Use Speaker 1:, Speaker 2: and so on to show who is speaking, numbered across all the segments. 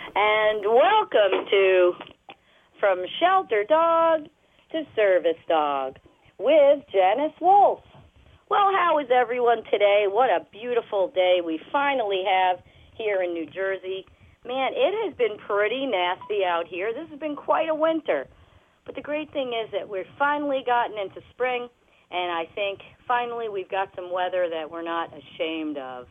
Speaker 1: And welcome to From Shelter Dog to Service Dog with Janice Wolf. Well, how is everyone today? What a beautiful day we finally have here in New Jersey. Man, it has been pretty nasty out here. This has been quite a winter. But the great thing is that we've finally gotten into spring, and I think finally we've got some weather that we're not ashamed of.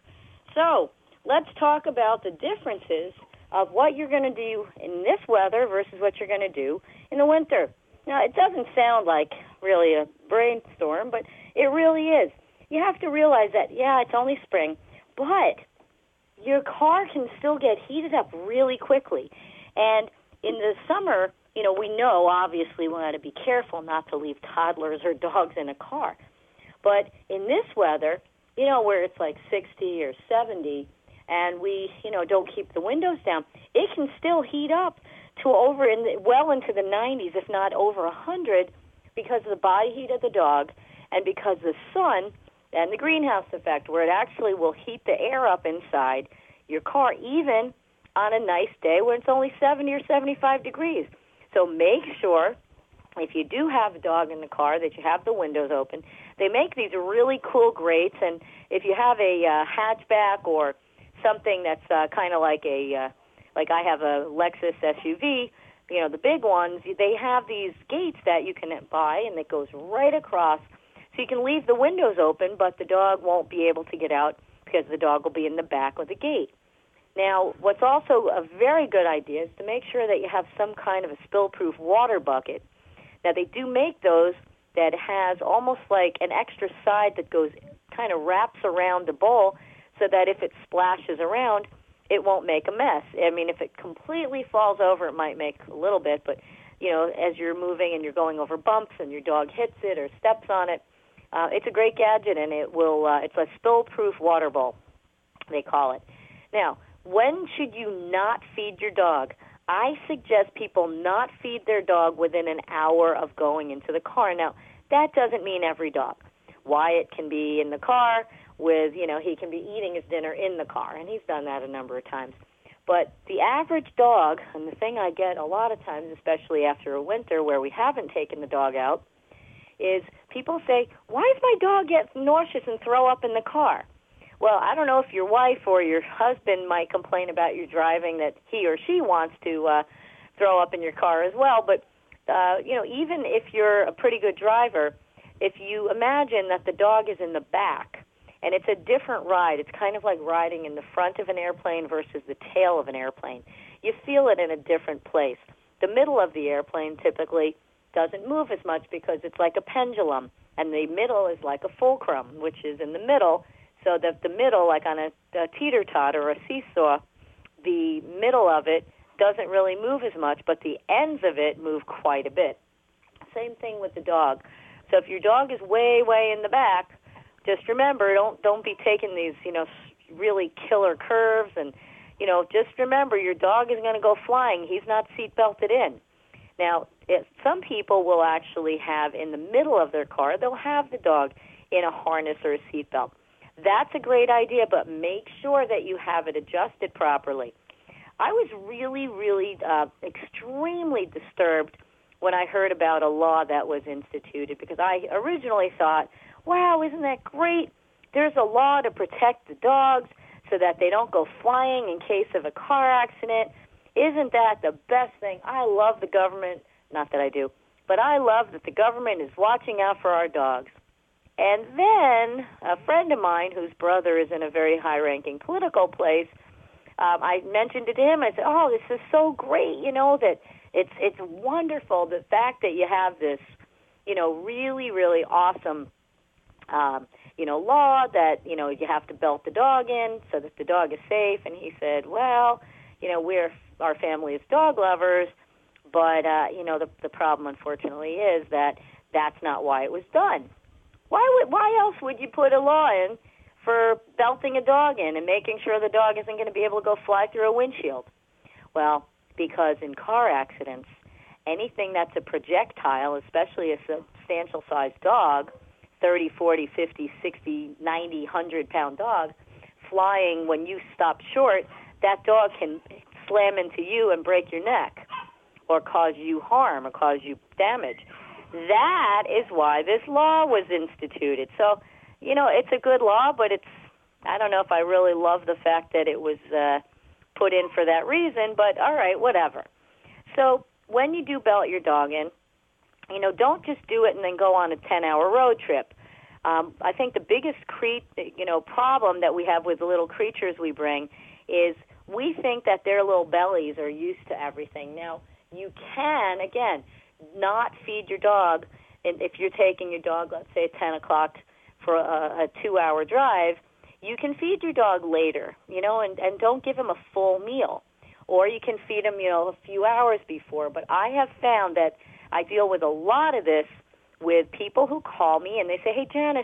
Speaker 1: So let's talk about the differences of what you're going to do in this weather versus what you're going to do in the winter. Now, it doesn't sound like really a brainstorm, but it really is. You have to realize that, yeah, it's only spring, but your car can still get heated up really quickly. And in the summer, you know, we know, obviously, we got to be careful not to leave toddlers or dogs in a car. But in this weather, you know, where it's like 60 or 70, and we, you know, don't keep the windows down, it can still heat up to well into the 90s, if not over 100, because of the body heat of the dog and because the sun and the greenhouse effect, where it actually will heat the air up inside your car, even on a nice day when it's only 70 or 75 degrees. So make sure, if you do have a dog in the car, that you have the windows open. They make these really cool grates, and if you have a hatchback or something that's kind of like like I have a Lexus SUV, you know, the big ones, they have these gates that you can buy, and it goes right across. So you can leave the windows open, but the dog won't be able to get out because the dog will be in the back of the gate. Now, what's also a very good idea is to make sure that you have some kind of a spill-proof water bucket. Now, they do make those that has almost like an extra side that goes, kind of wraps around the bowl so that if it splashes around, it won't make a mess. I mean, if it completely falls over, it might make a little bit, but, you know, as you're moving and you're going over bumps and your dog hits it or steps on it, it's a great gadget, and it will. It's a spill-proof water bowl, they call it. Now, when should you not feed your dog? I suggest people not feed their dog within an hour of going into the car. Now, that doesn't mean every dog. Wyatt can be in the car with, you know, he can be eating his dinner in the car, and he's done that a number of times. But the average dog, and the thing I get a lot of times, especially after a winter where we haven't taken the dog out, is people say, why does my dog get nauseous and throw up in the car? Well, I don't know if your wife or your husband might complain about you driving that he or she wants to throw up in your car as well. But, you know, even if you're a pretty good driver, if you imagine that the dog is in the back and it's a different ride, it's kind of like riding in the front of an airplane versus the tail of an airplane. You feel it in a different place. The middle of the airplane typically doesn't move as much because it's like a pendulum, and the middle is like a fulcrum, which is in the middle, so that the middle, like on a teeter-totter or a seesaw, the middle of it doesn't really move as much, but the ends of it move quite a bit. Same thing with the dog. So if your dog is way, way in the back, just remember, don't be taking these, you know, really killer curves, and, you know, just remember your dog is going to go flying. He's not seat belted in. Now, some people will actually have in the middle of their car, they'll have the dog in a harness or a seatbelt. That's a great idea, but make sure that you have it adjusted properly. I was really, really extremely disturbed when I heard about a law that was instituted, because I originally thought, wow, isn't that great? There's a law to protect the dogs so that they don't go flying in case of a car accident. Isn't that the best thing? I love the government. Not that I do, but I love that the government is watching out for our dogs. And then a friend of mine whose brother is in a very high-ranking political place, I mentioned it to him. I said, oh, this is so great, you know, that it's wonderful, the fact that you have this, you know, really, really awesome, you know, law that, you know, you have to belt the dog in so that the dog is safe. And he said, well, you know, our family is dog lovers, but, you know, the problem, unfortunately, is that that's not why it was done. Why else would you put a law in for belting a dog in and making sure the dog isn't going to be able to go fly through a windshield? Well, because in car accidents, anything that's a projectile, especially a substantial-sized dog, 30, 40, 50, 60, 90, 100-pound dog, flying when you stop short, that dog can slam into you and break your neck or cause you harm or cause you damage. That is why this law was instituted. So, it's a good law, but I don't know if I really love the fact that it was put in for that reason, but all right, whatever. So when you do belt your dog in, don't just do it and then go on a 10-hour road trip. I think the biggest problem that we have with the little creatures we bring is we think that their little bellies are used to everything. Now, you can, again, not feed your dog, and if you're taking your dog, let's say at 10 o'clock for a 2-hour drive, you can feed your dog later, and don't give him a full meal. Or you can feed him, a few hours before. But I have found that I deal with a lot of this with people who call me and they say, hey, Janice,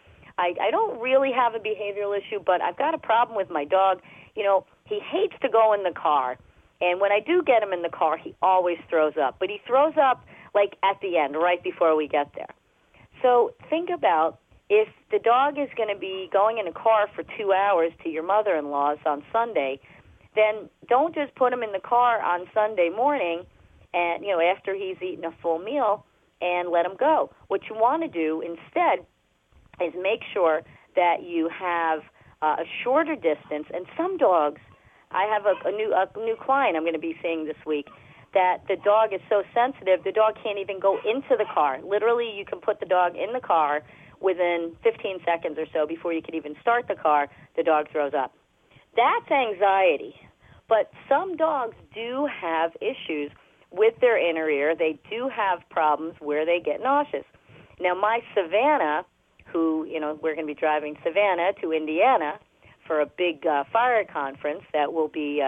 Speaker 1: I don't really have a behavioral issue, but I've got a problem with my dog. He hates to go in the car. And when I do get him in the car, he always throws up. But he throws up, like, at the end, right before we get there. So think about if the dog is going to be going in a car for 2 hours to your mother-in-law's on Sunday, then don't just put him in the car on Sunday morning and, after he's eaten a full meal and let him go. What you want to do instead is make sure that you have a shorter distance. And some dogs, I have a new client I'm going to be seeing this week, that the dog is so sensitive, the dog can't even go into the car. Literally, you can put the dog in the car within 15 seconds or so before you can even start the car, the dog throws up. That's anxiety. But some dogs do have issues with their inner ear. They do have problems where they get nauseous. Now, my Savannah, who, we're going to be driving Savannah to Indiana for a big fire conference that will be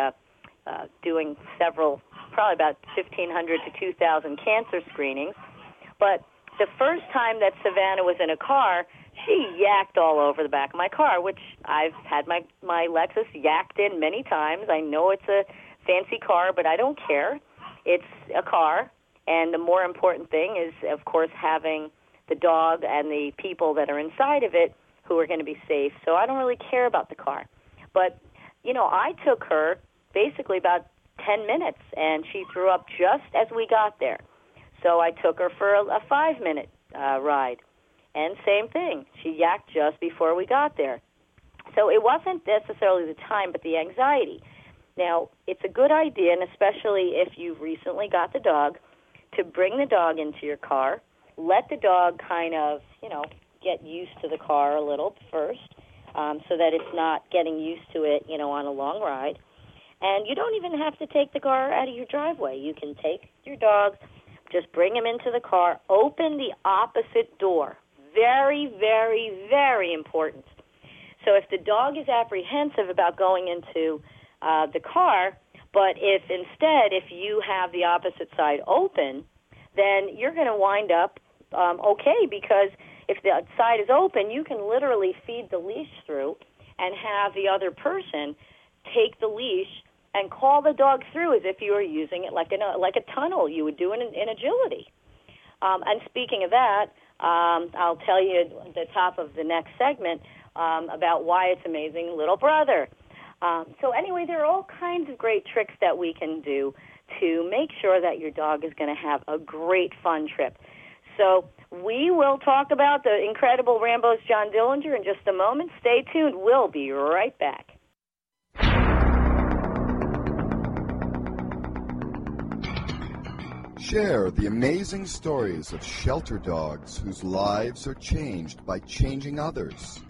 Speaker 1: doing several, probably about 1,500 to 2,000 cancer screenings. But the first time that Savannah was in a car, she yacked all over the back of my car, which I've had my Lexus yacked in many times. I know it's a fancy car, but I don't care. It's a car, and the more important thing is, of course, having the dog and the people that are inside of it who are going to be safe. So I don't really care about the car. But, I took her basically about 10 minutes, and she threw up just as we got there. So I took her for a 5-minute ride. And same thing. She yacked just before we got there. So it wasn't necessarily the time, but the anxiety. Now, it's a good idea, and especially if you've recently got the dog, to bring the dog into your car. Let the dog kind of, get used to the car a little first so that it's not getting used to it, on a long ride. And you don't even have to take the car out of your driveway. You can take your dog, just bring him into the car, open the opposite door. Very, very, very important. So if the dog is apprehensive about going into the car, but if you have the opposite side open, then you're going to wind up okay, because if the side is open, you can literally feed the leash through and have the other person take the leash and call the dog through as if you were using it like a tunnel you would do in agility. And speaking of that, I'll tell you at the top of the next segment about why it's amazing little brother. So anyway, there are all kinds of great tricks that we can do to make sure that your dog is going to have a great fun trip. So we will talk about the incredible Rambo's John Dillinger in just a moment. Stay tuned. We'll be right back.
Speaker 2: Share the amazing stories of shelter dogs whose lives are changed by changing others.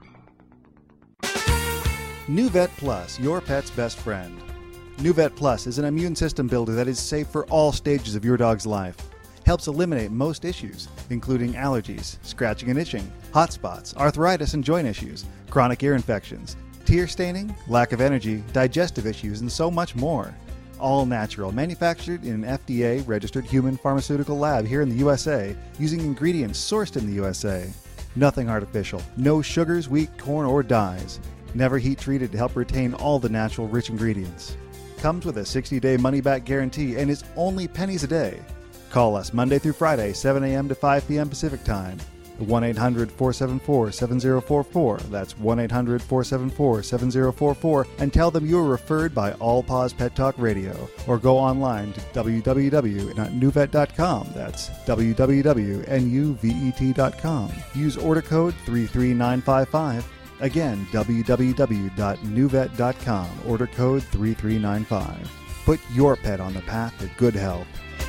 Speaker 3: NuVet Plus, your pet's best friend. NuVet Plus is an immune system builder that is safe for all stages of your dog's life. Helps eliminate most issues, including allergies, scratching and itching, hot spots, arthritis and joint issues, chronic ear infections, tear staining, lack of energy, digestive issues, and so much more. All natural, manufactured in an FDA-registered human pharmaceutical lab here in the USA, using ingredients sourced in the USA. Nothing artificial, no sugars, wheat, corn, or dyes. Never heat treated to help retain all the natural rich ingredients. Comes with a 60-day money-back guarantee and is only pennies a day. Call us Monday through Friday, 7 a.m. to 5 p.m. Pacific Time. 1-800-474-7044. That's 1-800-474-7044. And tell them you were referred by All Paws Pet Talk Radio. Or go online to www.nuvet.com. That's www.nuvet.com. Use order code 33955. Again, www.nuvet.com. Order code 3395. Put your pet on the path to good health.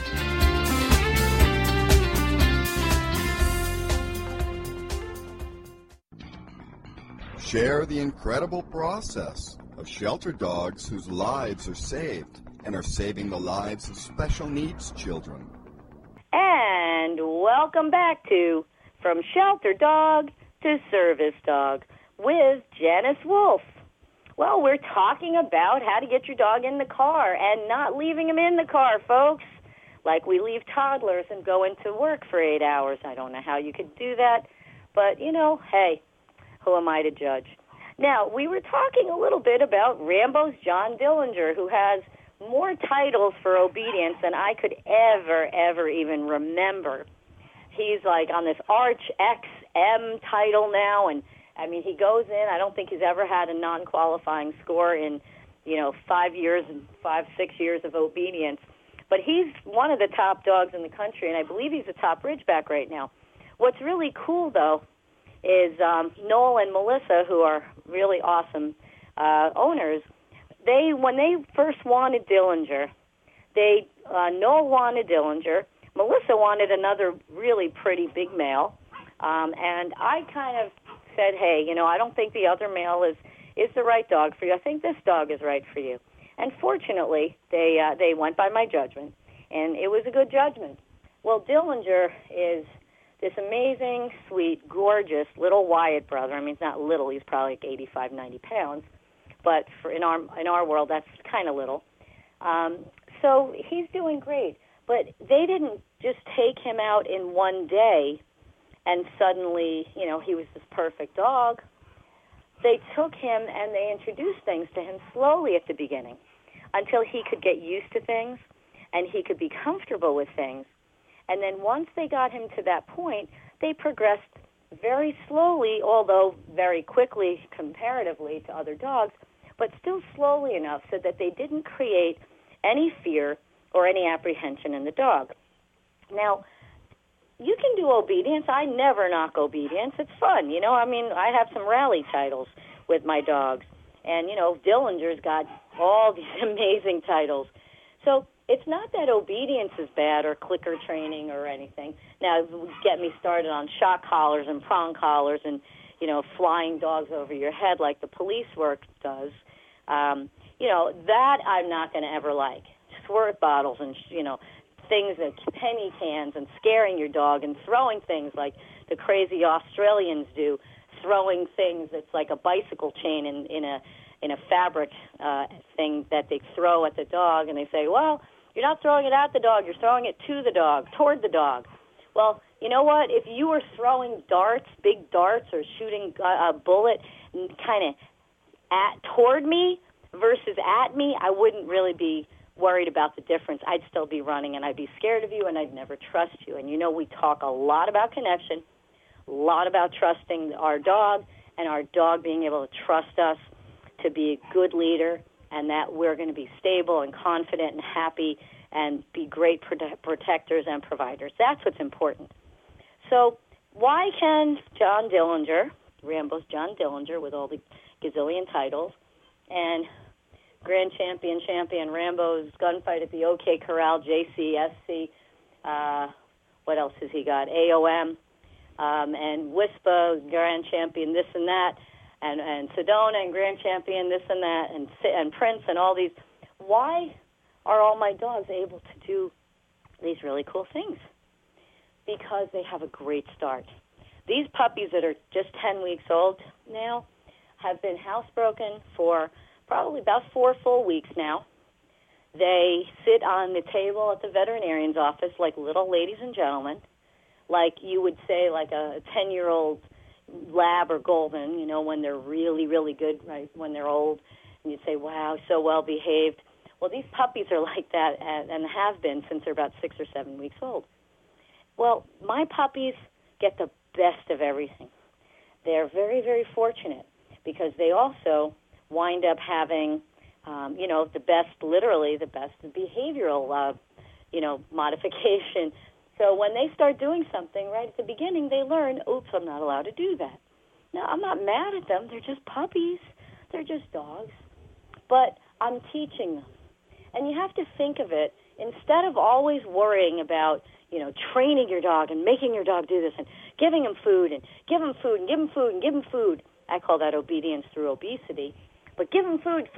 Speaker 2: Share the incredible process of shelter dogs whose lives are saved and are saving the lives of special needs children.
Speaker 1: And welcome back to From Shelter Dog to Service Dog with Janice Wolf. Well, we're talking about how to get your dog in the car and not leaving him in the car, folks. Like we leave toddlers and go into work for 8 hours. I don't know how you could do that, but, hey, who am I to judge? Now, we were talking a little bit about Rambo's John Dillinger, who has more titles for obedience than I could ever even remember. He's like on this Arch XM title now, and he goes in. I don't think he's ever had a non-qualifying score in, 5 years and 6 years of obedience. But he's one of the top dogs in the country, and I believe he's a top Ridgeback right now. What's really cool, though, is Noel and Melissa, who are really awesome owners. When they first wanted Dillinger, Noel wanted Dillinger, Melissa wanted another really pretty big male, and I kind of said, hey, I don't think the other male is the right dog for you. I think this dog is right for you. And fortunately, they went by my judgment, and it was a good judgment. Well, Dillinger is this amazing, sweet, gorgeous little Wyatt brother. He's not little. He's probably like 85, 90 pounds. But in our world, that's kind of little. So he's doing great. But they didn't just take him out in one day and suddenly, he was this perfect dog. They took him and they introduced things to him slowly at the beginning until he could get used to things and he could be comfortable with things. And then once they got him to that point, they progressed very slowly, although very quickly comparatively to other dogs, but still slowly enough so that they didn't create any fear or any apprehension in the dog. Now, you can do obedience. I never knock obedience. It's fun. I have some rally titles with my dogs. And, Dillinger's got all these amazing titles. So it's not that obedience is bad or clicker training or anything. Now, get me started on shock collars and prong collars and, flying dogs over your head like the police work does. That I'm not going to ever like. Squirt bottles and, things that penny cans and scaring your dog and throwing things like the crazy Australians do, throwing things that's like a bicycle chain in a fabric thing that they throw at the dog, and they say, well, you're not throwing it at the dog, you're throwing it to the dog, toward the dog. Well, you know what? If you were throwing darts, big darts, or shooting a bullet kind of toward me versus at me, I wouldn't really be worried about the difference. I'd still be running, and I'd be scared of you, and I'd never trust you. And we talk a lot about connection, a lot about trusting our dog, and our dog being able to trust us to be a good leader, and that we're going to be stable and confident and happy and be great protectors and providers. That's what's important. So why can John Dillinger, Rambo's John Dillinger with all the gazillion titles, and Grand Champion Rambo's Gunfight at the OK Corral, JCSC, what else has he got? AOM, and WISPA, Grand Champion this and that, and Sedona and Grand Champion this and that, and Prince and all these. Why are all my dogs able to do these really cool things? Because they have a great start. These puppies that are just 10 weeks old now have been housebroken for probably about 4 full weeks now. They sit on the table at the veterinarian's office like little ladies and gentlemen, like you would say like a 10-year-old lab or golden, when they're really, really good, right, when they're old, and you'd say, wow, so well behaved. Well, these puppies are like that and have been since they're about 6 or 7 weeks old. Well, my puppies get the best of everything. They're very, very fortunate because they also wind up having, the best, literally the best behavioral, modification. So when they start doing something right at the beginning, they learn, oops, I'm not allowed to do that. Now, I'm not mad at them. They're just puppies. They're just dogs. But I'm teaching them. And you have to think of it, instead of always worrying about, training your dog and making your dog do this and giving him food and give him food and give him food and give him food. I call that obedience through obesity. But give him food,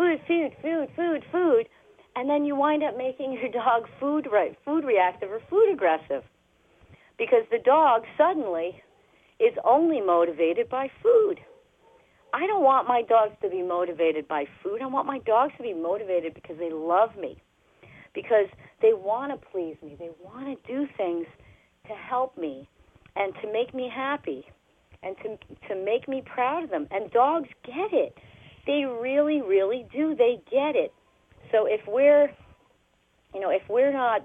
Speaker 1: and then you wind up making your dog food reactive or food aggressive because the dog suddenly is only motivated by food. I don't want my dogs to be motivated by food. I want my dogs to be motivated because they love me, because they want to please me. They want to do things to help me and to make me happy and to make me proud of them. And dogs get it. They really, really do. They get it. So if we're not,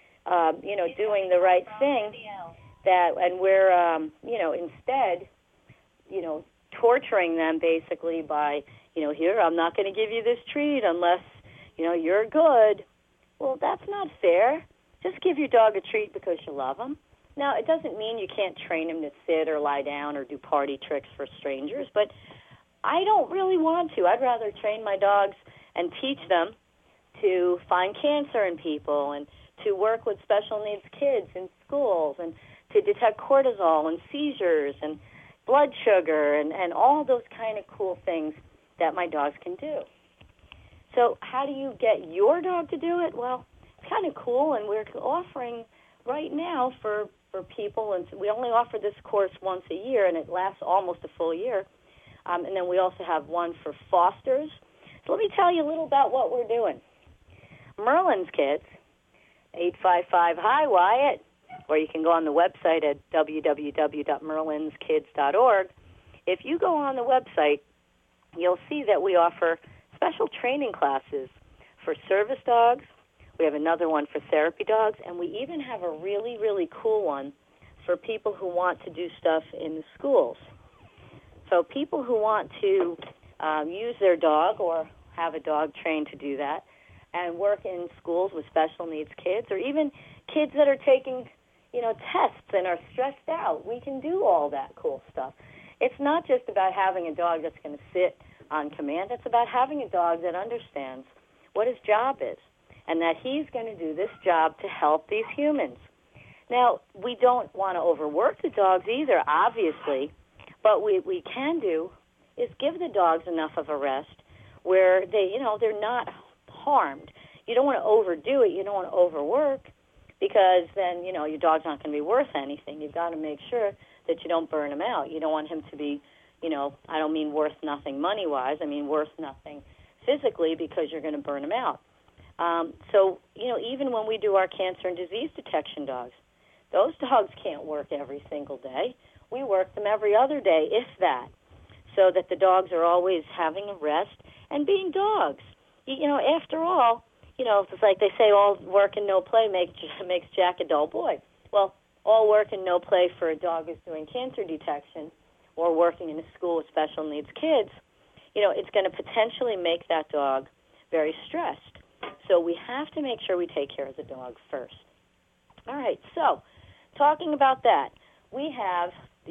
Speaker 1: doing the right thing, and we're, instead, torturing them basically by, here, I'm not going to give you this treat unless, you're good. Well, that's not fair. Just give your dog a treat because you love him. Now, it doesn't mean you can't train him to sit or lie down or do party tricks for strangers, but I don't really want to. I'd rather train my dogs and teach them to find cancer in people and to work with special needs kids in schools and to detect cortisol and seizures and blood sugar and all those kind of cool things that my dogs can do. So how do you get your dog to do it? Well, it's kind of cool, and we're offering right now for people, and we only offer this course once a year, and it lasts almost a full year. And then we also have one for fosters. So let me tell you a little about what we're doing. Merlin's Kids, 855-HI-WYATT, or you can go on the website at www.merlinskids.org. If you go on the website, you'll see that we offer special training classes for service dogs. We have another one for therapy dogs, and we even have a really, really cool one for people who want to do stuff in the schools. So people who want to use their dog or have a dog trained to do that and work in schools with special needs kids, or even kids that are taking, tests and are stressed out, we can do all that cool stuff. It's not just about having a dog that's going to sit on command. It's about having a dog that understands what his job is and that he's going to do this job to help these humans. Now, we don't want to overwork the dogs either, obviously, but what we can do is give the dogs enough of a rest where they're not harmed. You don't want to overdo it. You don't want to overwork because then, your dog's not going to be worth anything. You've got to make sure that you don't burn him out. You don't want him to be, I don't mean worth nothing money-wise. I mean worth nothing physically because you're going to burn him out. So, even when we do our cancer and disease detection dogs, those dogs can't work every single day. We work them every other day, if that, so that the dogs are always having a rest and being dogs. After all, it's like they say, all work and no play makes Jack a dull boy. Well, all work and no play for a dog who's doing cancer detection or working in a school with special needs kids, it's going to potentially make that dog very stressed. So we have to make sure we take care of the dog first. All right, so talking about that, we have the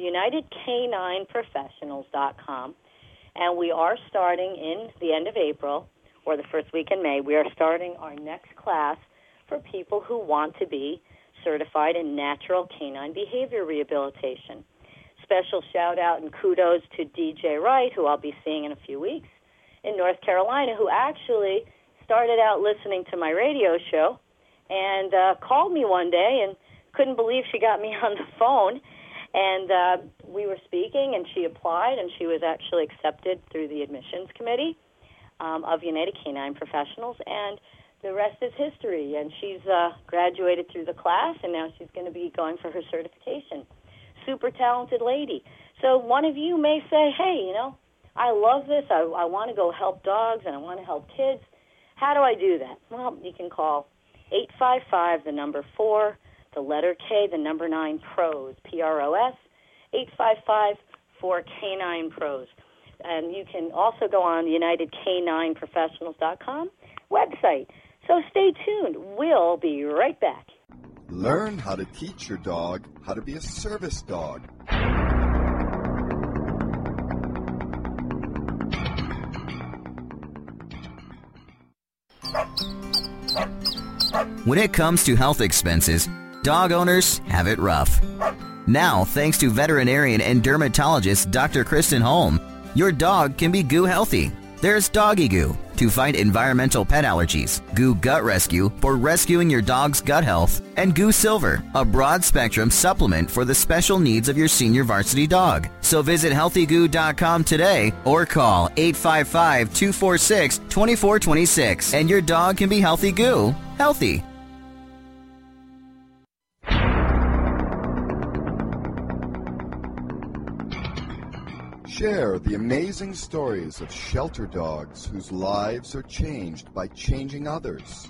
Speaker 1: UnitedCanineProfessionals.com, and we are starting in the end of April or the first week in May. We are starting our next class for people who want to be certified in natural canine behavior rehabilitation. Special shout-out and kudos to DJ Wright, who I'll be seeing in a few weeks in North Carolina, who actually started out listening to my radio show and called me one day and couldn't believe she got me on the phone. And we were speaking, and she applied, and she was actually accepted through the admissions committee of United Canine Professionals, and the rest is history. And she's graduated through the class, and now she's going to be going for her certification. Super talented lady. So one of you may say, hey, I love this. I want to go help dogs, and I want to help kids. How do I do that? Well, you can call 855, the number 4, the letter K, the number 9, PROS, PROS, 855-4Canine-PROS. And you can also go on the UnitedCanineProfessionals.com website. So stay tuned. We'll be right back.
Speaker 2: Learn how to teach your dog how to be a service dog.
Speaker 4: When it comes to health expenses, dog owners have it rough. Now, thanks to veterinarian and dermatologist Dr. Kristen Holm, your dog can be goo healthy. There's Doggy Goo to fight environmental pet allergies, Goo Gut Rescue for rescuing your dog's gut health, and Goo Silver, a broad-spectrum supplement for the special needs of your senior varsity dog. So visit healthygoo.com today or call 855-246-2426 and your dog can be healthy goo, healthy.
Speaker 2: Share the amazing stories of shelter dogs whose lives are changed by changing others.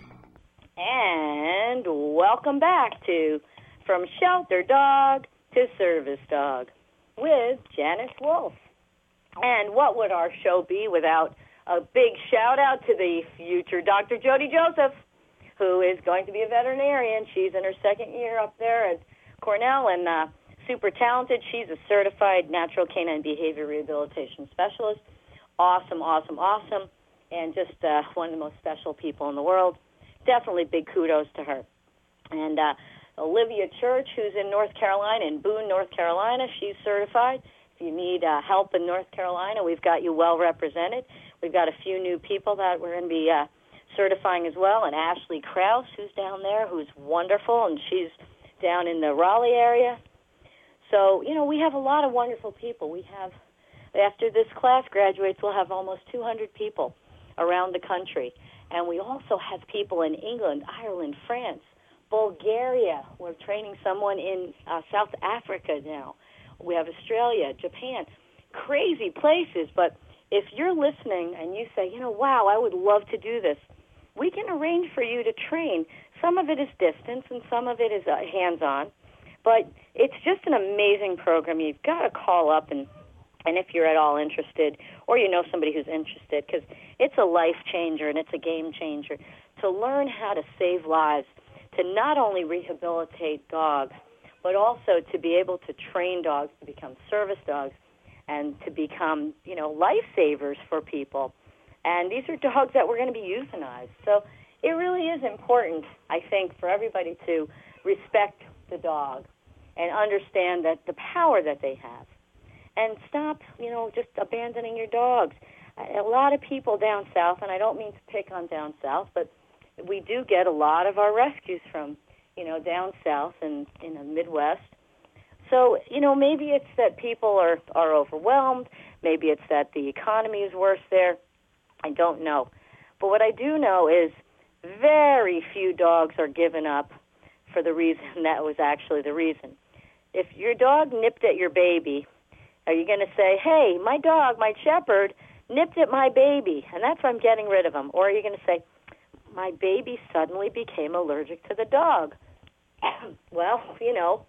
Speaker 1: And welcome back to From Shelter Dog to Service Dog with Janice Wolf. And what would our show be without a big shout-out to the future Dr. Jody Joseph, who is going to be a veterinarian. She's in her second year up there at Cornell and super talented. She's a certified natural canine behavior rehabilitation specialist. Awesome, awesome, awesome, and just one of the most special people in the world. Definitely big kudos to her. And Olivia Church, who's in North Carolina, in Boone, North Carolina, she's certified. If you need help in North Carolina, we've got you well represented. We've got a few new people that we're going to be certifying as well, and Ashley Krause, who's down there, who's wonderful, and she's down in the Raleigh area. So, you know, we have a lot of wonderful people. We have, after this class graduates, we'll have almost 200 people around the country. And we also have people in England, Ireland, France, Bulgaria. We're training someone in South Africa now. We have Australia, Japan, crazy places. But if you're listening and you say, you know, wow, I would love to do this, we can arrange for you to train. Some of it is distance and some of it is hands-on. But it's just an amazing program. You've got to call up and if you're at all interested, or you know somebody who's interested, because it's a life changer and it's a game changer to learn how to save lives, to not only rehabilitate dogs, but also to be able to train dogs to become service dogs and to become, you know, lifesavers for people. And these are dogs that we're going to be euthanized. So it really is important, I think, for everybody to respect the dog and understand that the power that they have, and stop, you know, just abandoning your dogs. A lot of people down south, and I don't mean to pick on down south, but we do get a lot of our rescues from, you know, down south and in the Midwest. So, you know, maybe it's that people are overwhelmed. Maybe it's that the economy is worse there. I don't know. But what I do know is very few dogs are given up for the reason that was actually the reason. If your dog nipped at your baby, are you going to say, hey, my dog, my shepherd, nipped at my baby, and that's why I'm getting rid of him? Or are you going to say, my baby suddenly became allergic to the dog? Well, you know,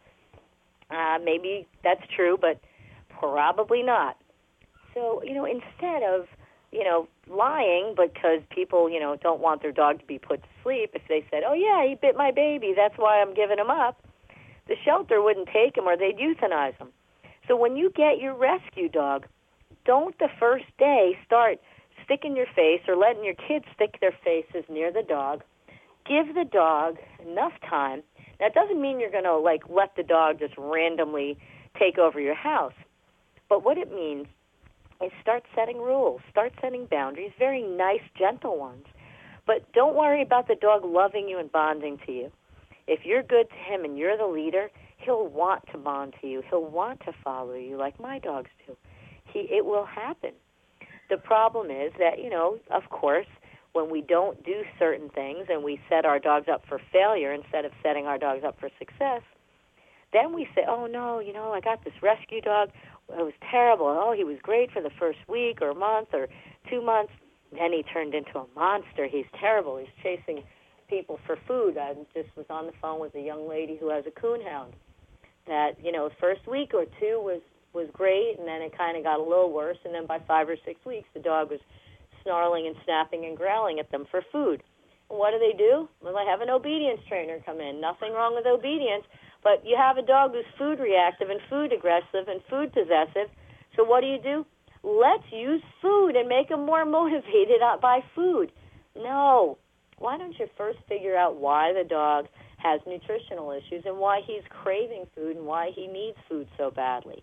Speaker 1: maybe that's true, but probably not. So, you know, instead of, you know, lying because people, you know, don't want their dog to be put to sleep, if they said, oh, yeah, he bit my baby, that's why I'm giving him up, the shelter wouldn't take him or they'd euthanize him. So when you get your rescue dog, don't the first day start sticking your face or letting your kids stick their faces near the dog. Give the dog enough time. That doesn't mean you're going to, like, let the dog just randomly take over your house. But what it means is start setting rules, start setting boundaries, very nice, gentle ones. But don't worry about the dog loving you and bonding to you. If you're good to him and you're the leader, he'll want to bond to you. He'll want to follow you like my dogs do. It will happen. The problem is that, you know, of course, when we don't do certain things and we set our dogs up for failure instead of setting our dogs up for success, then we say, oh, no, you know, I got this rescue dog. It was terrible. Oh, he was great for the first week or month or 2 months. Then he turned into a monster. He's terrible. He's chasing people for food. I just was on the phone with a young lady who has a coonhound. that, the first week or two was great, and then it kind of got a little worse, and then by 5 or 6 weeks, the dog was snarling and snapping and growling at them for food. And what do? Well, I have an obedience trainer come in. Nothing wrong with obedience, but you have a dog who's food reactive and food aggressive and food possessive, so what do? Let's use food and make them more motivated by food. No. Why don't you first figure out why the dog has nutritional issues and why he's craving food and why he needs food so badly?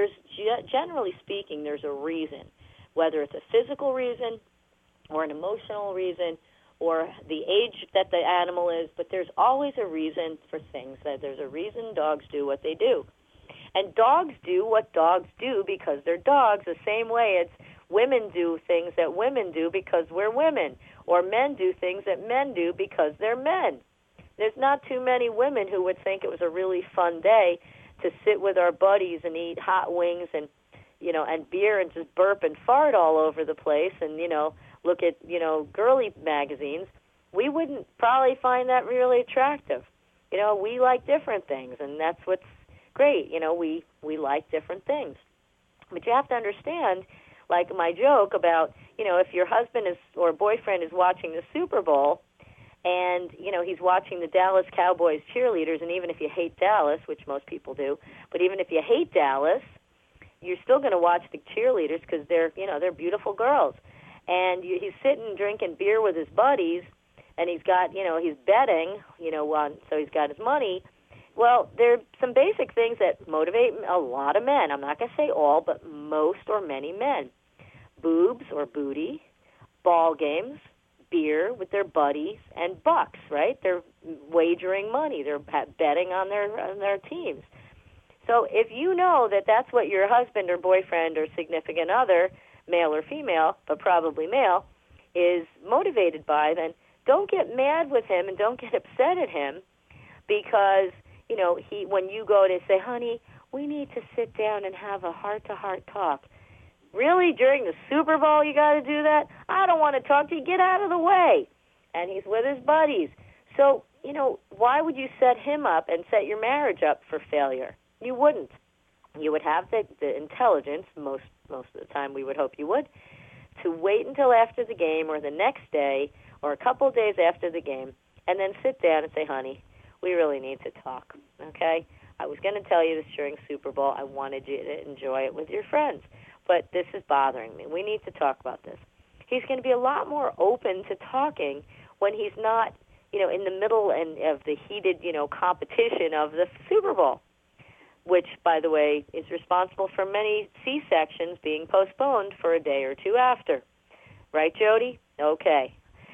Speaker 1: Generally speaking, there's a reason, whether it's a physical reason or an emotional reason or the age that the animal is, but there's always a reason for things. There's a reason dogs do what they do. And dogs do what dogs do because they're dogs, the same way as women do things that women do because we're women, or men do things that men do because they're men. There's not too many women who would think it was a really fun day to sit with our buddies and eat hot wings and beer and just burp and fart all over the place and, look at, girly magazines. We wouldn't probably find that really attractive. We like different things, and that's what's great. We like different things. But you have to understand, like my joke about, if your husband or boyfriend is watching the Super Bowl and, he's watching the Dallas Cowboys cheerleaders, and even if you hate Dallas, which most people do, but even if you hate Dallas, you're still going to watch the cheerleaders because they're beautiful girls. And he's sitting drinking beer with his buddies, and he's got, he's betting, so he's got his money. Well, there are some basic things that motivate a lot of men. I'm not going to say all, but most or many men. Boobs or booty, ball games, beer with their buddies, and bucks, right? They're wagering money. They're betting on their teams. So if you know that that's what your husband or boyfriend or significant other, male or female, but probably male, is motivated by, then don't get mad with him and don't get upset at him because, when you go to say, honey, we need to sit down and have a heart-to-heart talk. Really? During the Super Bowl you got to do that? I don't want to talk to you. Get out of the way. And he's with his buddies. So, why would you set him up and set your marriage up for failure? You wouldn't. You would have the intelligence, most of the time we would hope you would, to wait until after the game or the next day or a couple of days after the game and then sit down and say, honey, we really need to talk, okay? I was going to tell you this during Super Bowl. I wanted you to enjoy it with your friends, but this is bothering me. We need to talk about this. He's going to be a lot more open to talking when he's not, in the middle of the heated, competition of the Super Bowl, which, by the way, is responsible for many C-sections being postponed for a day or two after. Right, Jody? Okay.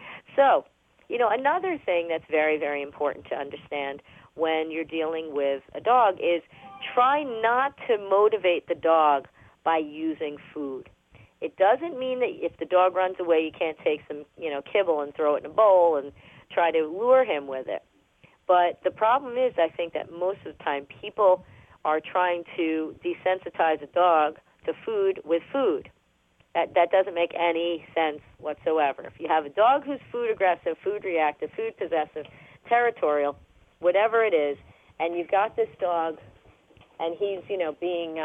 Speaker 1: So, another thing that's very, very important to understand when you're dealing with a dog is try not to motivate the dog by using food. It doesn't mean that if the dog runs away, you can't take some, kibble and throw it in a bowl and try to lure him with it. But the problem is, I think that most of the time people are trying to desensitize a dog to food with food. That doesn't make any sense whatsoever. If you have a dog who's food aggressive, food reactive, food possessive, territorial, whatever it is, and you've got this dog, and he's, being,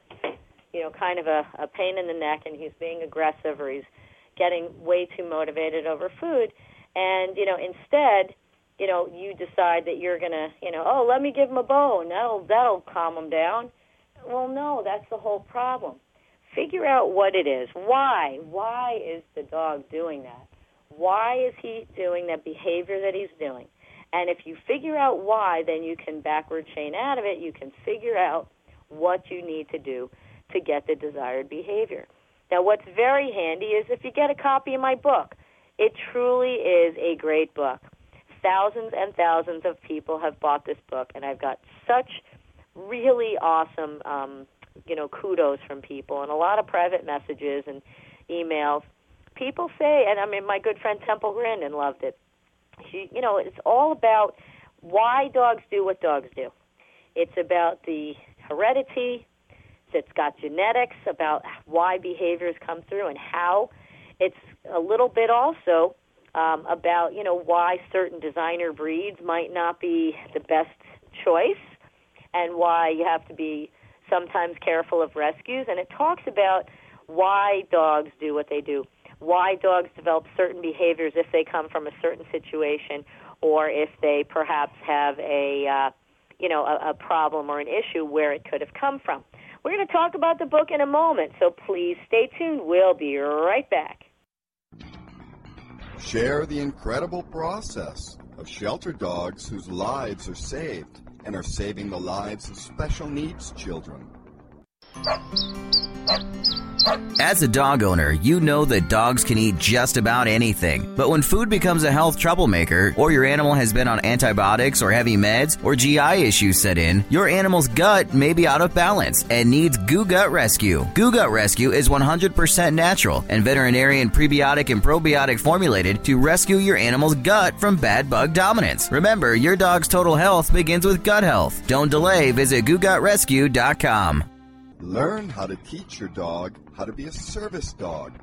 Speaker 1: kind of a pain in the neck, and he's being aggressive, or he's getting way too motivated over food, and, instead, you decide that you're going to, let me give him a bone. That'll calm him down. Well, no, that's the whole problem. Figure out what it is. Why? Why is the dog doing that? Why is he doing that behavior that he's doing? And if you figure out why, then you can backward chain out of it. You can figure out what you need to do to get the desired behavior. Now, what's very handy is if you get a copy of my book. It truly is a great book. Thousands and thousands of people have bought this book, and I've got such really awesome kudos from people and a lot of private messages and emails. People say, and my good friend Temple Grandin loved it. It's all about why dogs do what dogs do. It's about the heredity. It's got genetics, about why behaviors come through and how. It's a little bit also about, why certain designer breeds might not be the best choice. and why you have to be sometimes careful of rescues. And it talks about why dogs do what they do, why dogs develop certain behaviors if they come from a certain situation, or if they perhaps have a problem or an issue where it could have come from. We're going to talk about the book in a moment, so please stay tuned. We'll be right back.
Speaker 2: Share the incredible process of shelter dogs whose lives are saved and are saving the lives of special needs children.
Speaker 4: As a dog owner, you know that dogs can eat just about anything. But when food becomes a health troublemaker, or your animal has been on antibiotics or heavy meds, or GI issues set in, your animal's gut may be out of balance and needs Goo Gut Rescue. Goo Gut Rescue is 100% natural and veterinarian prebiotic and probiotic formulated to rescue your animal's gut from bad bug dominance. Remember, your dog's total health begins with gut health. Don't delay. Visit GooGutRescue.com.
Speaker 2: Learn how to teach your dog how to be a service dog.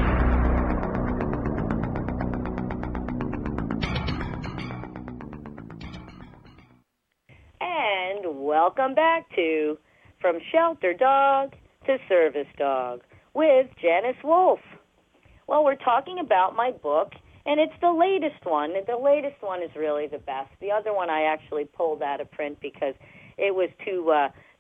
Speaker 1: And welcome back to From Shelter Dog to Service Dog with Janice Wolf. Well, we're talking about my book, and it's the latest one. The latest one is really the best. The other one I actually pulled out of print because it was too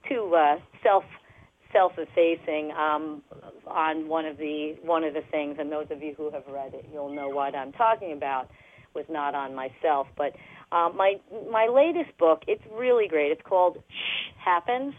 Speaker 1: self-effacing on one of the things, and those of you who have read it, you'll know what I'm talking about. Was not on myself, but my latest book, it's really great. It's called Shh Happens,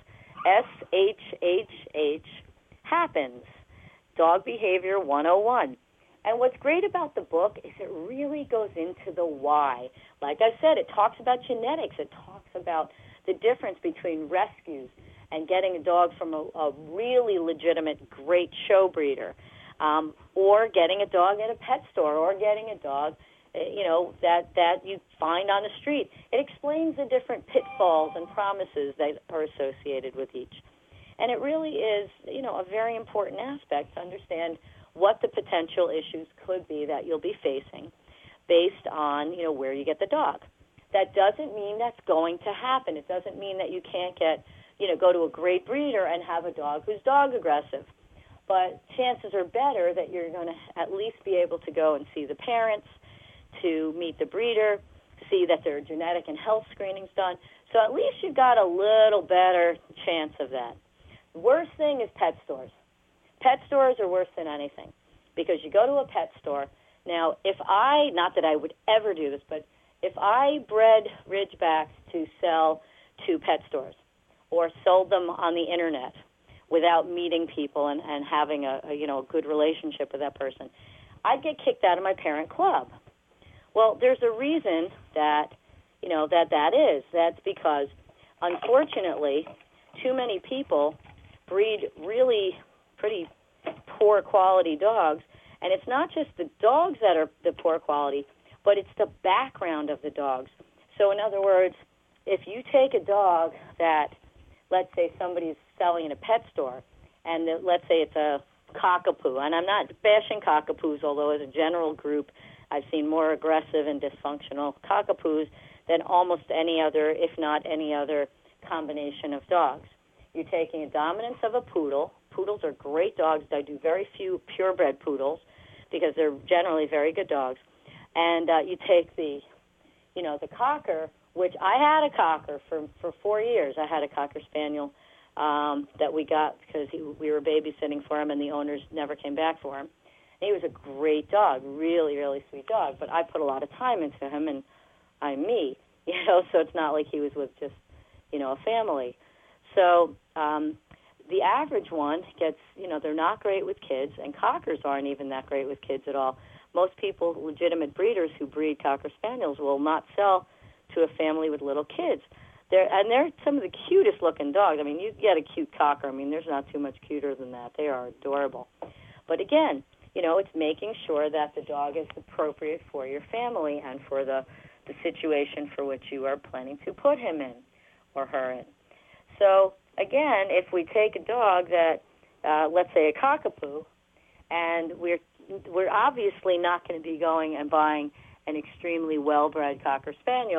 Speaker 1: SHHH Happens, Dog Behavior 101. And what's great about the book is it really goes into the why. Like I said, it talks about genetics. It talks about the difference between rescues and getting a dog from a really legitimate, great show breeder, or getting a dog at a pet store, or getting a dog, that you find on the street. It explains the different pitfalls and promises that are associated with each. And it really is, a very important aspect to understand what the potential issues could be that you'll be facing based on, where you get the dog. That doesn't mean that's going to happen. It doesn't mean that you can't go to a great breeder and have a dog who's dog aggressive. But chances are better that you're going to at least be able to go and see the parents, to meet the breeder, see that their genetic and health screening's done. So at least you've got a little better chance of that. The worst thing is pet stores. Pet stores are worse than anything because you go to a pet store. Now, not that I would ever do this, but if I bred Ridgebacks to sell to pet stores or sold them on the Internet without meeting people and having a good relationship with that person, I'd get kicked out of my parent club. Well, there's a reason that is. That's because, unfortunately, too many people breed really pretty poor quality dogs, and it's not just the dogs that are the poor quality, but it's the background of the dogs. So, in other words, if you take a dog that, let's say somebody's selling in a pet store, and let's say it's a cockapoo, and I'm not bashing cockapoos, although as a general group, I've seen more aggressive and dysfunctional cockapoos than almost any other, if not any other, combination of dogs. You're taking a dominance of a poodle. Poodles are great dogs. I do very few purebred poodles because they're generally very good dogs. And you take the cocker, which I had a cocker for 4 years. I had a Cocker Spaniel that we got because we were babysitting for him, and the owners never came back for him. And he was a great dog, really, really sweet dog. But I put a lot of time into him, and I'm me, so it's not like he was with just, a family. So the average one gets, they're not great with kids, and cockers aren't even that great with kids at all. Most people, legitimate breeders who breed Cocker Spaniels, will not sell to a family with little kids. They're some of the cutest looking dogs. I mean, you get a cute cocker. I mean, there's not too much cuter than that. They are adorable. But again, it's making sure that the dog is appropriate for your family and for the situation for which you are planning to put him in or her in. So again, if we take a dog that, let's say a cockapoo, and we're obviously not going to be going and buying an extremely well-bred Cocker Spaniel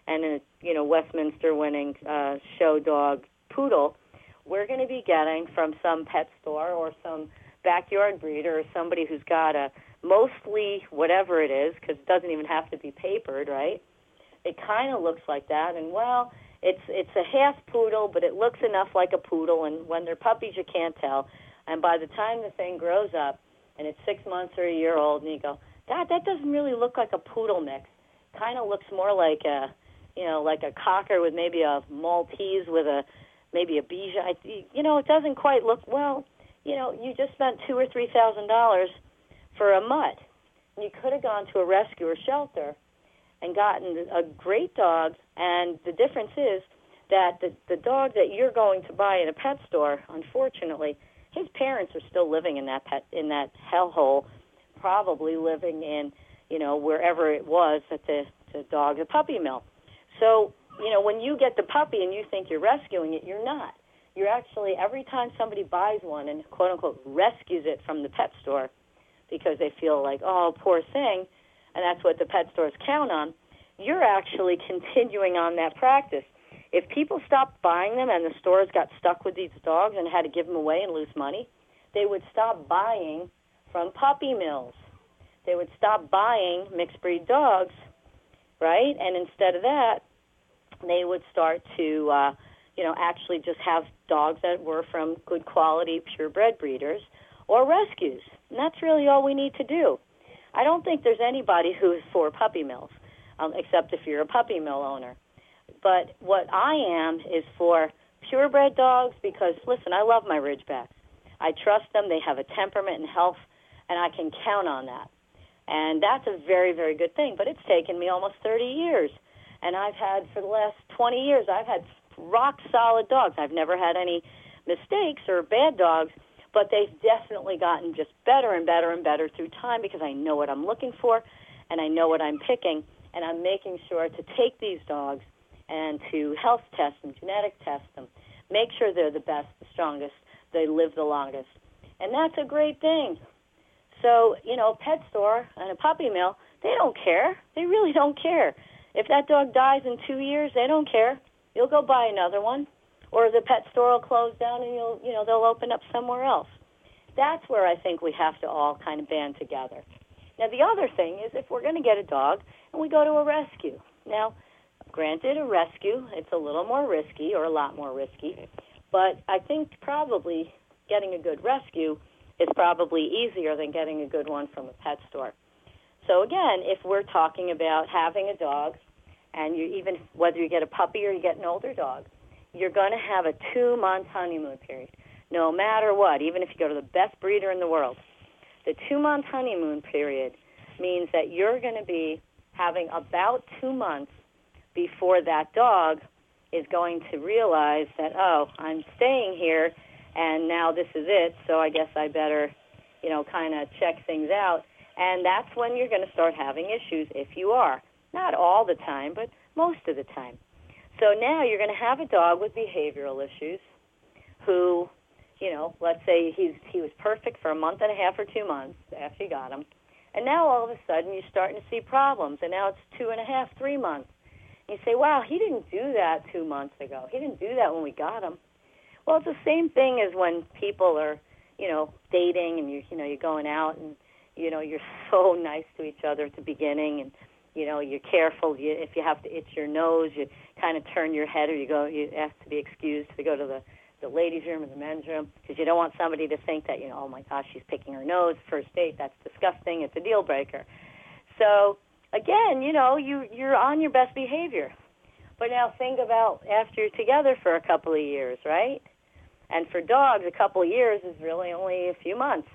Speaker 1: and a Westminster winning show dog poodle, we're going to be getting from some pet store or some backyard breeder or somebody who's got a mostly whatever it is, because it doesn't even have to be papered, right? It kind of looks like that, and well, it's a half poodle, but it looks enough like a poodle, and when they're puppies, you can't tell. And by the time the thing grows up, and it's 6 months or a year old, and you go, God, that doesn't really look like a poodle mix. Kind of looks more like a, like a cocker with maybe a Maltese with maybe a Bichon. It doesn't quite look, well, you just spent $2,000 or $3,000 for a mutt. You could have gone to a rescue or shelter and gotten a great dog, and the difference is that the dog that you're going to buy at a pet store, unfortunately, his parents are still living in that hellhole, probably living in, wherever it was at the puppy mill. So, when you get the puppy and you think you're rescuing it, you're not. You're actually, every time somebody buys one and quote-unquote rescues it from the pet store because they feel like, oh, poor thing, and that's what the pet stores count on, you're actually continuing on that practice. If people stopped buying them and the stores got stuck with these dogs and had to give them away and lose money, they would stop buying from puppy mills. They would stop buying mixed-breed dogs, right? And instead of that, they would start to, actually just have dogs that were from good quality purebred breeders or rescues. And that's really all we need to do. I don't think there's anybody who is for puppy mills, except if you're a puppy mill owner. But what I am is for purebred dogs because, listen, I love my Ridgebacks. I trust them. They have a temperament and health, and I can count on that. And that's a very, very good thing. But it's taken me almost 30 years. And I've had, for the last 20 years, I've had rock-solid dogs. I've never had any mistakes or bad dogs, but they've definitely gotten just better and better and better through time because I know what I'm looking for and I know what I'm picking, and I'm making sure to take these dogs and to health test them, genetic test them, make sure they're the best, the strongest, they live the longest. And that's a great thing. So, pet store and a puppy mill, they don't care. They really don't care. If that dog dies in 2 years, they don't care. You'll go buy another one, or the pet store will close down and they'll open up somewhere else. That's where I think we have to all kind of band together. Now, the other thing is if we're going to get a dog and we go to a rescue. Now, granted, a rescue, it's a little more risky or a lot more risky, but I think probably getting a good rescue is probably easier than getting a good one from a pet store. So, again, if we're talking about having a dog, and even whether you get a puppy or you get an older dog, you're going to have a 2-month honeymoon period, no matter what, even if you go to the best breeder in the world. The 2-month honeymoon period means that you're going to be having about 2 months before that dog is going to realize that, oh, I'm staying here, and now this is it, so I guess I better, kind of check things out. And that's when you're going to start having issues if you are. Not all the time, but most of the time. So now you're going to have a dog with behavioral issues who, let's say he was perfect for a month and a half or 2 months after you got him. And now all of a sudden you're starting to see problems, and now it's 2.5, 3 months. And you say, wow, he didn't do that 2 months ago. He didn't do that when we got him. Well, it's the same thing as when people are, dating and you're going out and, you're so nice to each other at the beginning and, you're careful. If you have to itch your nose, you kind of turn your head or you ask to be excused to go to the ladies' room or the men's room because you don't want somebody to think that, oh, my gosh, she's picking her nose. First date, that's disgusting. It's a deal breaker. So, again, you're on your best behavior. But now think about after you're together for a couple of years, right? And for dogs, a couple of years is really only a few months.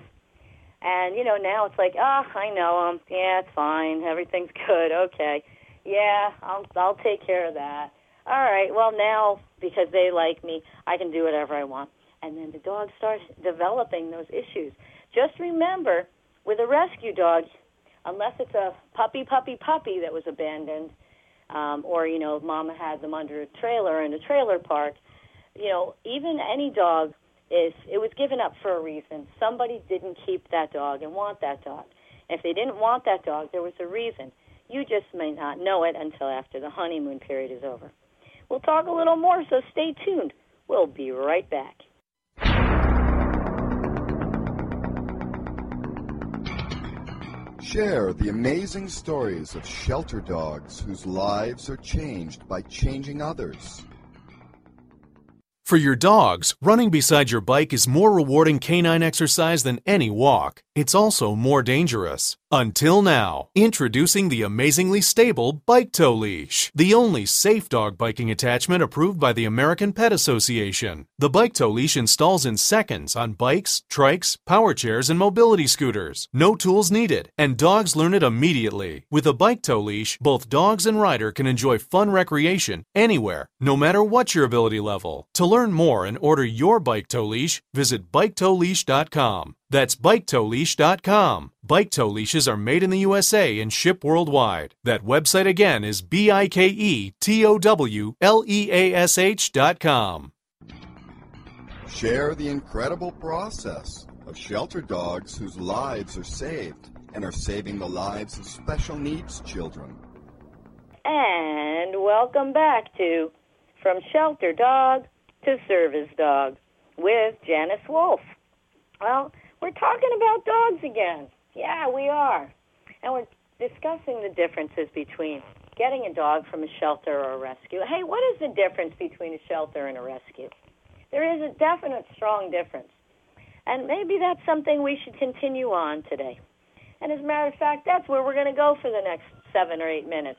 Speaker 1: And, now it's like, I know him. Yeah, it's fine. Everything's good. Okay. Yeah, I'll take care of that. All right, well, now, because they like me, I can do whatever I want. And then the dog starts developing those issues. Just remember, with a rescue dog, unless it's a puppy that was abandoned, or, mama had them under a trailer in a trailer park, even any dog, if it was given up for a reason. Somebody didn't keep that dog and want that dog. And if they didn't want that dog, there was a reason. You just may not know it until after the honeymoon period is over. We'll talk a little more, so stay tuned. We'll be right back.
Speaker 2: Share the amazing stories of shelter dogs whose lives are changed by changing others.
Speaker 5: For your dogs, running beside your bike is more rewarding canine exercise than any walk. It's also more dangerous. Until now, introducing the amazingly stable Bike Tow Leash, the only safe dog biking attachment approved by the American Pet Association. The Bike Tow Leash installs in seconds on bikes, trikes, power chairs, and mobility scooters. No tools needed, and dogs learn it immediately. With a Bike Tow Leash, both dogs and rider can enjoy fun recreation anywhere, no matter what your ability level. To learn more and order your Bike Tow Leash, visit BikeTowLeash.com. That's BikeTowLeash.com. Bike Tow Leashes are made in the USA and ship worldwide. That website again is BikeTowLeash.com.
Speaker 2: Share the incredible process of shelter dogs whose lives are saved and are saving the lives of special needs children.
Speaker 1: And welcome back to From Shelter Dog to Service Dog with Janice Wolf. Well, we're talking about dogs again. Yeah, we are. And we're discussing the differences between getting a dog from a shelter or a rescue. Hey, what is the difference between a shelter and a rescue? There is a definite, strong difference. And maybe that's something we should continue on today. And as a matter of fact, that's where we're going to go for the next 7 or 8 minutes.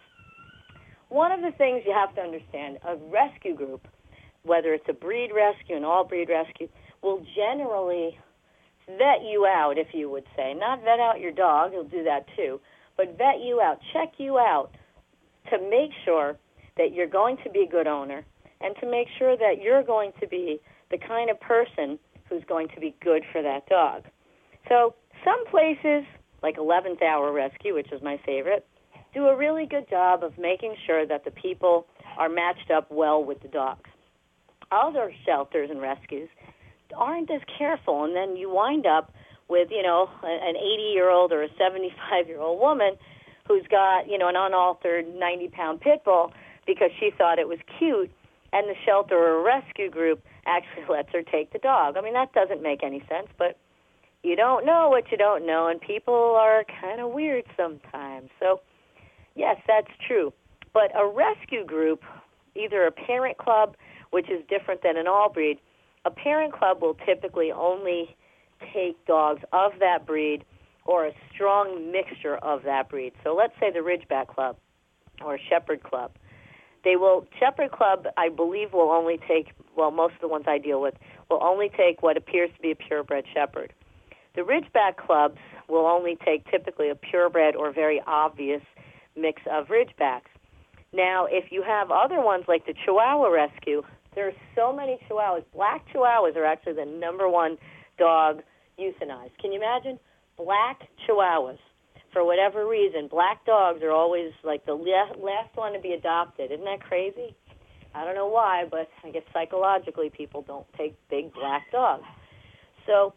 Speaker 1: One of the things you have to understand, a rescue group, whether it's a breed rescue, an all-breed rescue, will generally vet you out, if you would say. Not vet out your dog, he'll do that too, but vet you out, check you out to make sure that you're going to be a good owner and to make sure that you're going to be the kind of person who's going to be good for that dog. So some places, like 11th Hour Rescue, which is my favorite, do a really good job of making sure that the people are matched up well with the dogs. Other shelters and rescues aren't as careful, and then you wind up with, an 80-year-old or a 75-year-old woman who's got, an unaltered 90-pound pit bull because she thought it was cute, and the shelter or rescue group actually lets her take the dog. I mean, that doesn't make any sense, but you don't know what you don't know, and people are kind of weird sometimes. So, yes, that's true. But a rescue group, either a parent club, which is different than an all-breed, a parent club will typically only take dogs of that breed or a strong mixture of that breed. So let's say the Ridgeback Club or Shepherd Club. Shepherd Club, I believe, will only take, most of the ones I deal with, will only take what appears to be a purebred shepherd. The Ridgeback Clubs will only take typically a purebred or very obvious mix of Ridgebacks. Now, if you have other ones like the Chihuahua Rescue, there are so many Chihuahuas. Black Chihuahuas are actually the number one dog euthanized. Can you imagine? Black Chihuahuas. For whatever reason, black dogs are always like the last one to be adopted. Isn't that crazy? I don't know why, but I guess psychologically people don't take big black dogs. So,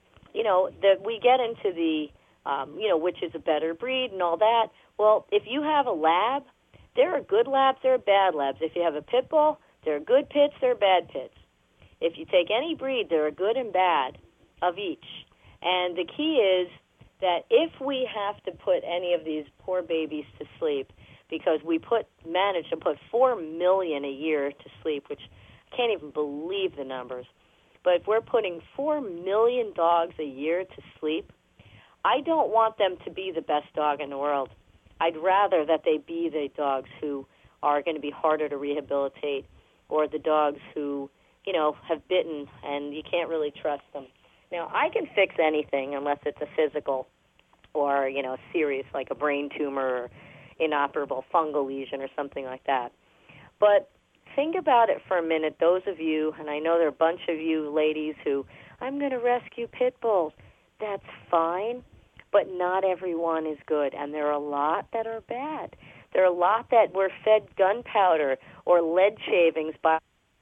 Speaker 1: we get into the, which is a better breed and all that. Well, if you have a lab, there are good labs, there are bad labs. If you have a pit bull, there are good pits, there are bad pits. If you take any breed, there are good and bad of each. And the key is that if we have to put any of these poor babies to sleep, because we manage to put 4 million a year to sleep, which I can't even believe the numbers, but if we're putting 4 million dogs a year to sleep, I don't want them to be the best dog in the world. I'd rather that they be the dogs who are going to be harder to rehabilitate, or the dogs who, have bitten and you can't really trust them. Now, I can fix anything unless it's a physical or, serious, like a brain tumor or inoperable fungal lesion or something like that. But think about it for a minute, those of you, and I know there are a bunch of you ladies who, I'm going to rescue pit bulls. That's fine, but not everyone is good, and there are a lot that are bad. There are a lot that were fed gunpowder or lead shavings by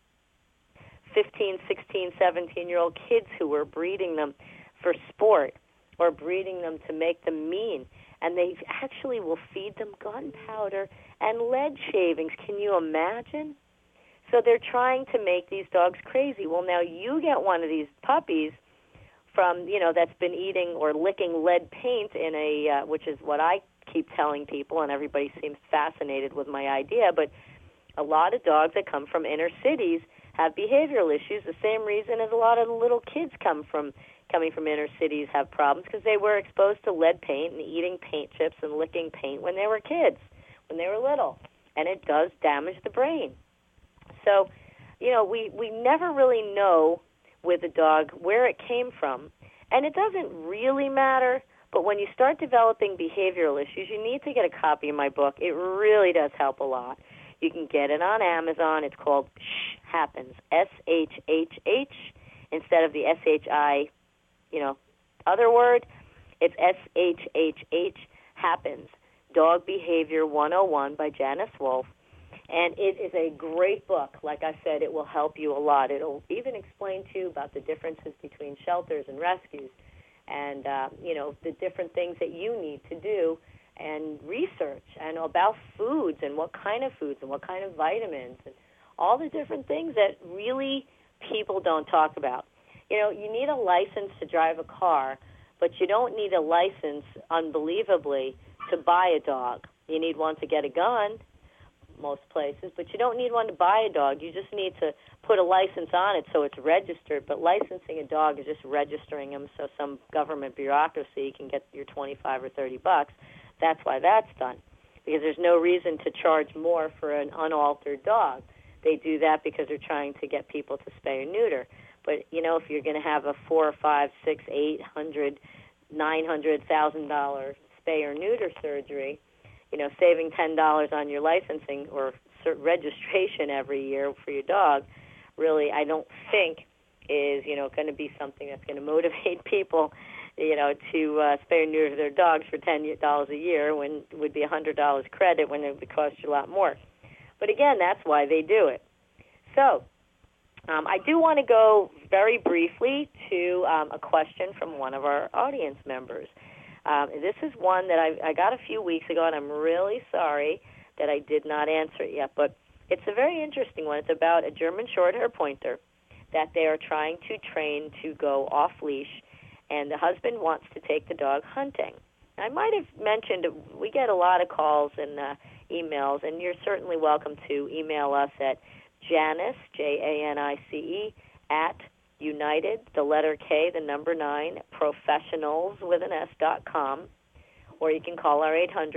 Speaker 1: 15, 16, 17-year-old kids who were breeding them for sport or breeding them to make them mean. and they actually will feed them gunpowder and lead shavings. Can you imagine? So they're trying to make these dogs crazy. Well, now you get one of these puppies from, that's been eating or licking lead paint in a, which is what I keep telling people, and everybody seems fascinated with my idea, but a lot of dogs that come from inner cities have behavioral issues, the same reason as a lot of the little kids coming from inner cities have problems, because they were exposed to lead paint and eating paint chips and licking paint when they were kids, when they were little, and it does damage the brain. So, we never really know with a dog where it came from, and it doesn't really matter, but when you start developing behavioral issues, you need to get a copy of my book. It really does help a lot. You can get it on Amazon. It's called Shh Happens, SHHH, instead of the SHI, other word. It's SHHH Happens, Dog Behavior 101 by Janice Wolf. And it is a great book. Like I said, it will help you a lot. It'll even explain to you about the differences between shelters and rescues and, the different things that you need to do and research and about foods and what kind of foods and what kind of vitamins and all the different things that really people don't talk about. You need a license to drive a car, but you don't need a license, unbelievably, to buy a dog. You need one to get a gun, most places, but you don't need one to buy a dog. You just need to put a license on it so it's registered. But licensing a dog is just registering him so some government bureaucracy can get your $25 or $30. That's why that's done, because there's no reason to charge more for an unaltered dog. They do that because they're trying to get people to spay or neuter. But, if you're going to have a $400, $500, $600, $800, $900,000 spay or neuter surgery, saving $10 on your licensing or registration every year for your dog, really, I don't think is, going to be something that's going to motivate people, to spay or neuter their dogs for $10 a year when it would be $100 credit when it would cost you a lot more. But again, that's why they do it. So I do want to go very briefly to a question from one of our audience members. This is one that I got a few weeks ago, and I'm really sorry that I did not answer it yet. But it's a very interesting one. It's about a German Shorthair Pointer that they are trying to train to go off-leash, and the husband wants to take the dog hunting. I might have mentioned we get a lot of calls and emails, and you're certainly welcome to email us at Janice, Janice, at United, the letter K, the number 9, professionals with an S.com, or you can call our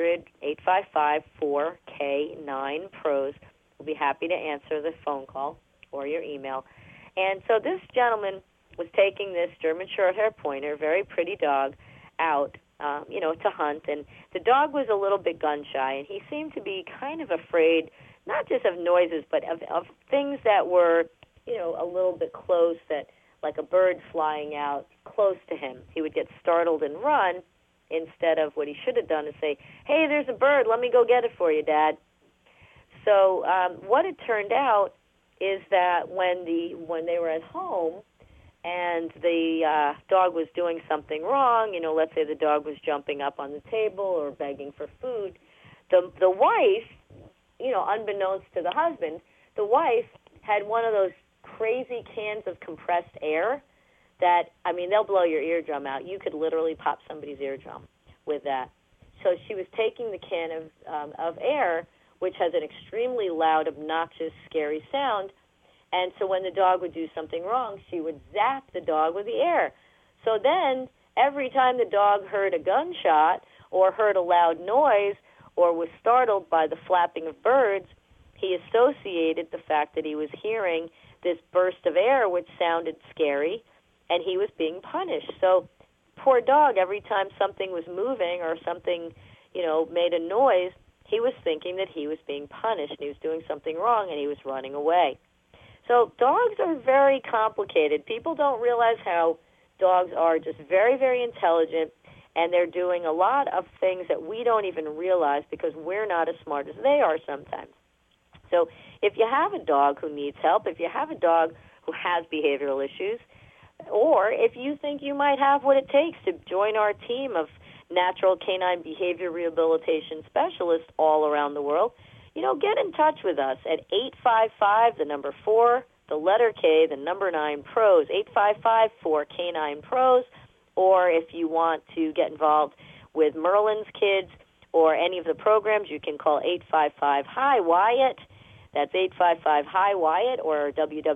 Speaker 1: 800-855-4K9-PROS. We'll be happy to answer the phone call or your email. And so this gentleman was taking this German Shorthair Pointer, very pretty dog, out, to hunt. And the dog was a little bit gun-shy, and he seemed to be kind of afraid, not just of noises, but of things that were, a little bit close, that like a bird flying out close to him. He would get startled and run instead of what he should have done is say, hey, there's a bird, let me go get it for you, Dad. So what it turned out is that when they were at home and the dog was doing something wrong, let's say the dog was jumping up on the table or begging for food, the wife, unbeknownst to the husband, the wife had one of those crazy cans of compressed air that, they'll blow your eardrum out. You could literally pop somebody's eardrum with that. So she was taking the can of air, which has an extremely loud, obnoxious, scary sound, and so when the dog would do something wrong, she would zap the dog with the air. So then, every time the dog heard a gunshot or heard a loud noise or was startled by the flapping of birds, he associated the fact that he was hearing this burst of air, which sounded scary, and he was being punished. So poor dog, every time something was moving or something, made a noise, he was thinking that he was being punished, and he was doing something wrong, and he was running away. So dogs are very complicated. People don't realize how dogs are just very, very intelligent, and they're doing a lot of things that we don't even realize because we're not as smart as they are sometimes. So if you have a dog who needs help, if you have a dog who has behavioral issues, or if you think you might have what it takes to join our team of natural canine behavior rehabilitation specialists all around the world, get in touch with us at 855, the number 4, the letter K, the number 9, PROS, 855-4K9-PROS, or if you want to get involved with Merlin's Kids or any of the programs, you can call 855-HI-WYAT. That's 855-HI-WYAT or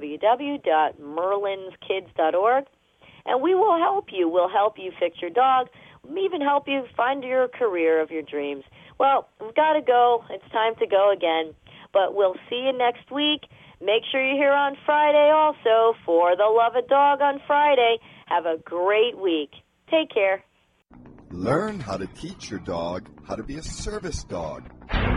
Speaker 1: www.merlinskids.org. And we will help you. We'll help you fix your dog. We'll even help you find your career of your dreams. Well, we've got to go. It's time to go again. But we'll see you next week. Make sure you're here on Friday also for the Love a Dog on Friday. Have a great week. Take care.
Speaker 2: Learn how to teach your dog how to be a service dog.